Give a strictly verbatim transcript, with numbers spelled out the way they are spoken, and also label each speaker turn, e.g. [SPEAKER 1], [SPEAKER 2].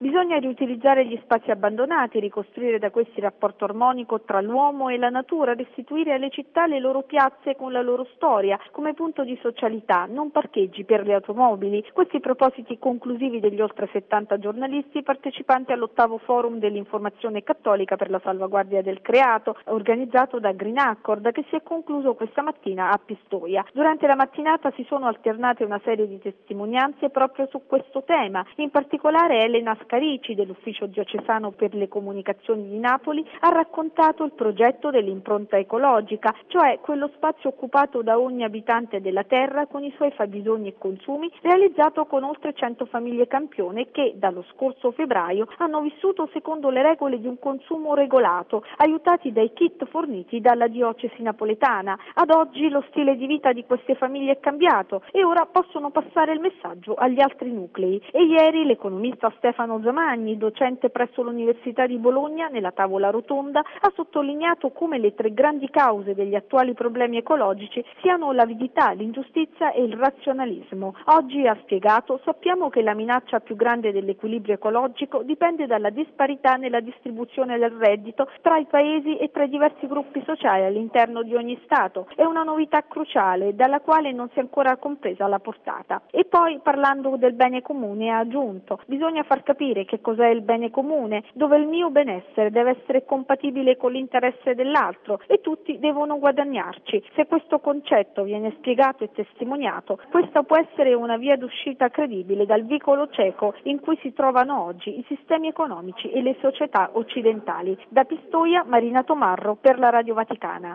[SPEAKER 1] Bisogna riutilizzare gli spazi abbandonati, ricostruire da questi il rapporto armonico tra l'uomo e la natura, restituire alle città le loro piazze con la loro storia, come punto di socialità, non parcheggi per le automobili. Questi i propositi conclusivi degli oltre settanta giornalisti partecipanti all'ottavo forum dell'informazione cattolica per la salvaguardia del creato, organizzato da Green Accord, che si è concluso questa mattina a Pistoia. Durante la mattinata si sono alternate una serie di testimonianze proprio su questo tema, in particolare Elena Scarici dell'Ufficio Diocesano per le Comunicazioni di Napoli ha raccontato il progetto dell'impronta ecologica, cioè quello spazio occupato da ogni abitante della terra con i suoi fabbisogni e consumi, realizzato con oltre cento famiglie campione che dallo scorso febbraio hanno vissuto secondo le regole di un consumo regolato, aiutati dai kit forniti dalla diocesi napoletana. Ad oggi lo stile di vita di queste famiglie è cambiato e ora possono passare il messaggio agli altri nuclei. E ieri l'economista Stefano Zamagni, docente presso l'Università di Bologna, nella tavola rotonda, ha sottolineato come le tre grandi cause degli attuali problemi ecologici siano l'avidità, l'ingiustizia e il razionalismo. Oggi, ha spiegato, sappiamo che la minaccia più grande dell'equilibrio ecologico dipende dalla disparità nella distribuzione del reddito tra i paesi e tra i diversi gruppi sociali all'interno di ogni Stato. È una novità cruciale dalla quale non si è ancora compresa la portata. E poi, parlando del bene comune, ha aggiunto: bisogna far capire che cos'è il bene comune, dove il mio benessere deve essere compatibile con l'interesse dell'altro e tutti devono guadagnarci. Se questo concetto viene spiegato e testimoniato, questa può essere una via d'uscita credibile dal vicolo cieco in cui si trovano oggi i sistemi economici e le società occidentali. Da Pistoia, Marina Tomarro per la Radio Vaticana.